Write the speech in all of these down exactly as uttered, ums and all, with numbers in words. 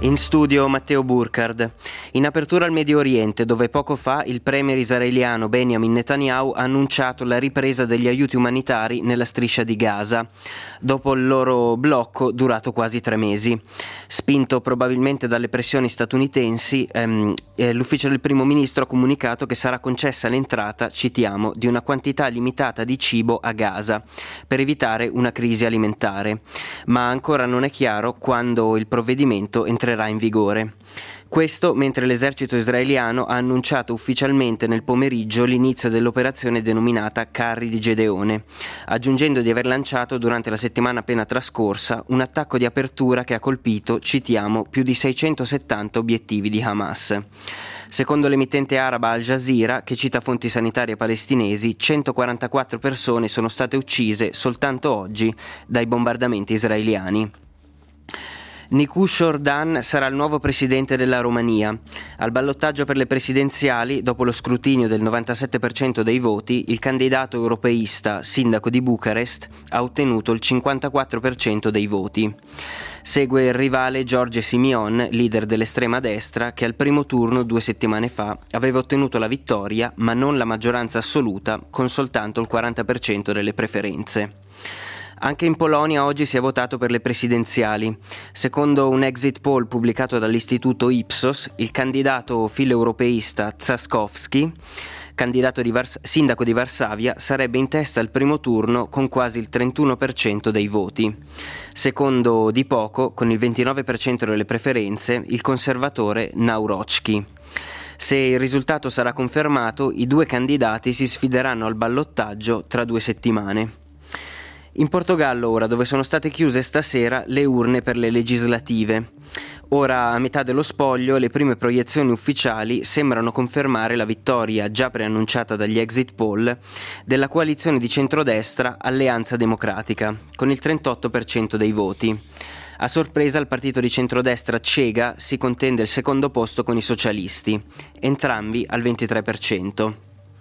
In studio Matteo Burkhardt. In apertura al Medio Oriente, dove poco fa il premier israeliano Benjamin Netanyahu ha annunciato la ripresa degli aiuti umanitari nella striscia di Gaza, dopo il loro blocco durato quasi tre mesi. Spinto probabilmente dalle pressioni statunitensi, ehm, eh, l'ufficio del primo ministro ha comunicato che sarà concessa l'entrata, citiamo, di una quantità limitata di cibo a Gaza, per evitare una crisi alimentare. Ma ancora non è chiaro quando il provvedimento entrerà in vigore. Questo mentre l'esercito israeliano ha annunciato ufficialmente nel pomeriggio l'inizio dell'operazione denominata Carri di Gedeone, aggiungendo di aver lanciato durante la settimana appena trascorsa un attacco di apertura che ha colpito, citiamo, più di seicentosettanta obiettivi di Hamas. Secondo l'emittente araba Al Jazeera, che cita fonti sanitarie palestinesi, centoquarantaquattro persone sono state uccise soltanto oggi dai bombardamenti israeliani. Nikush Ordan sarà il nuovo presidente della Romania. Al ballottaggio per le presidenziali, dopo lo scrutinio del novantasette per cento dei voti, il candidato europeista, sindaco di Bucarest, ha ottenuto il cinquantaquattro per cento dei voti. Segue il rivale George Simion, leader dell'estrema destra, che al primo turno due settimane fa aveva ottenuto la vittoria, ma non la maggioranza assoluta, con soltanto il quaranta per cento delle preferenze. Anche in Polonia oggi si è votato per le presidenziali. Secondo un exit poll pubblicato dall'istituto Ipsos, il candidato filo-europeista Trzaskowski, candidato di Vars- sindaco di Varsavia, sarebbe in testa al primo turno con quasi il trentuno per cento dei voti. Secondo di poco, con il ventinove per cento delle preferenze, il conservatore Nawrocki. Se il risultato sarà confermato, i due candidati si sfideranno al ballottaggio tra due settimane. In Portogallo ora, dove sono state chiuse stasera le urne per le legislative. Ora, a metà dello spoglio, le prime proiezioni ufficiali sembrano confermare la vittoria, già preannunciata dagli exit poll, della coalizione di centrodestra Alleanza Democratica, con il trentotto per cento dei voti. A sorpresa il partito di centrodestra Cega si contende il secondo posto con i socialisti, entrambi al ventitré per cento.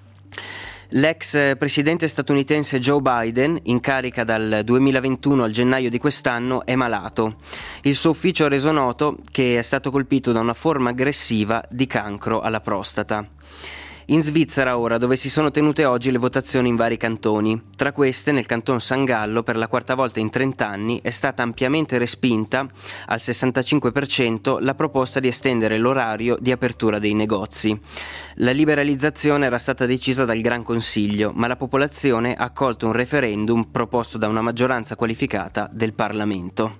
L'ex presidente statunitense Joe Biden, in carica dal duemilaventuno al gennaio di quest'anno, è malato. Il suo ufficio ha reso noto che è stato colpito da una forma aggressiva di cancro alla prostata. In Svizzera ora, dove si sono tenute oggi le votazioni in vari cantoni. Tra queste, nel canton San Gallo, per la quarta volta in trenta anni, è stata ampiamente respinta, al sessantacinque per cento, la proposta di estendere l'orario di apertura dei negozi. La liberalizzazione era stata decisa dal Gran Consiglio, ma la popolazione ha accolto un referendum proposto da una maggioranza qualificata del Parlamento.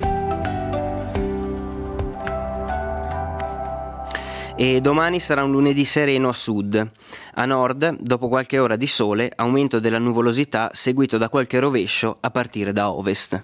E domani sarà un lunedì sereno a sud. A nord, dopo qualche ora di sole, aumento della nuvolosità seguito da qualche rovescio a partire da ovest.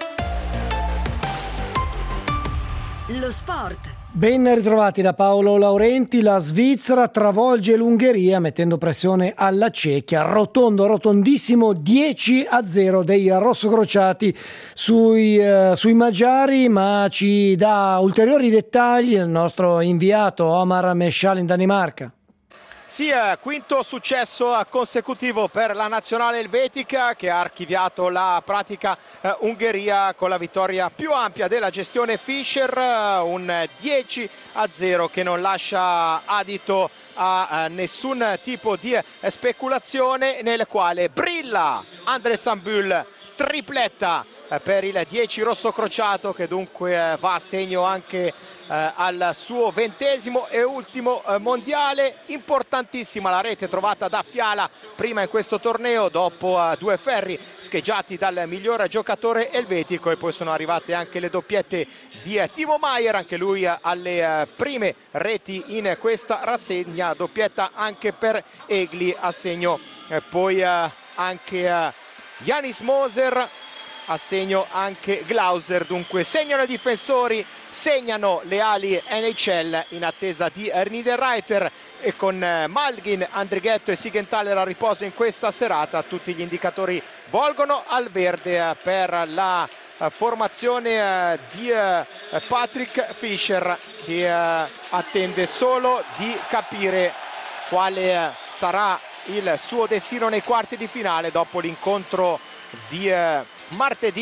Lo sport. Ben ritrovati da Paolo Laurenti. La Svizzera travolge l'Ungheria mettendo pressione alla Cechia. Rotondo, rotondissimo dieci a zero dei rossocrociati sui, uh, sui magiari, ma ci dà ulteriori dettagli il nostro inviato Omar Meshal in Danimarca. Sì, quinto successo consecutivo per la nazionale elvetica, che ha archiviato la pratica eh, Ungheria con la vittoria più ampia della gestione Fischer, un dieci a zero che non lascia adito a eh, nessun tipo di eh, speculazione, nel quale brilla Andres Sambul, tripletta eh, per il dieci rossocrociato, che dunque eh, va a segno anche Eh, al suo ventesimo e ultimo eh, mondiale. Importantissima la rete trovata da Fiala prima in questo torneo, dopo eh, due ferri scheggiati dal miglior giocatore elvetico, e poi sono arrivate anche le doppiette di eh, Timo Maier, anche lui eh, alle eh, prime reti in questa rassegna, doppietta anche per Egli, a segno eh, poi eh, anche eh, Janis Moser, a segno anche Glauser. Dunque segnano i difensori, segnano le ali N H L in attesa di Niederreiter, e con Malgin, Andrighetto e Sigenthaler a riposo in questa serata tutti gli indicatori volgono al verde per la formazione di Patrick Fischer, che attende solo di capire quale sarà il suo destino nei quarti di finale dopo l'incontro di martedì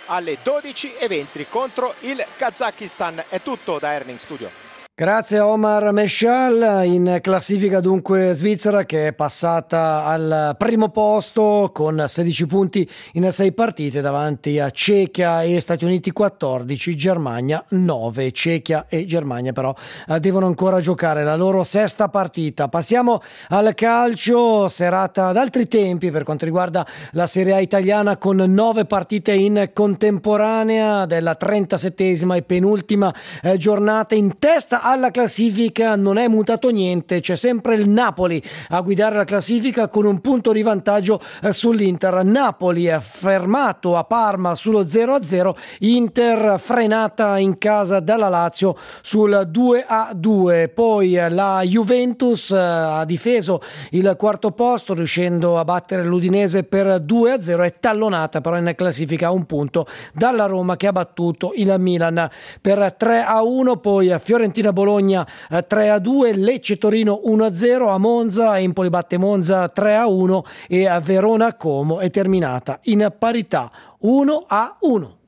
alle dodici e venti contro il Kazakistan. È tutto da Erning Studio. Grazie a Omar Meshal. In classifica dunque Svizzera, che è passata al primo posto con sedici punti in sei partite, davanti a Cechia e Stati Uniti quattordici, Germania nove. Cechia e Germania però devono ancora giocare la loro sesta partita. Passiamo al calcio, serata ad altri tempi per quanto riguarda la Serie A italiana, con nove partite in contemporanea della trentasettesima e penultima giornata. In testa alla classifica non è mutato niente, c'è sempre il Napoli a guidare la classifica con un punto di vantaggio sull'Inter. Napoli è fermato a Parma sullo zero a zero, Inter frenata in casa dalla Lazio sul due a due. Poi la Juventus ha difeso il quarto posto riuscendo a battere l'Udinese per due a zero, è tallonata però in classifica a un punto dalla Roma, che ha battuto il Milan per tre a uno. Poi Fiorentina Bologna tre a due, Lecce Torino uno a zero, a Monza Empoli batte Monza tre a uno e a Verona Como è terminata in parità uno a uno.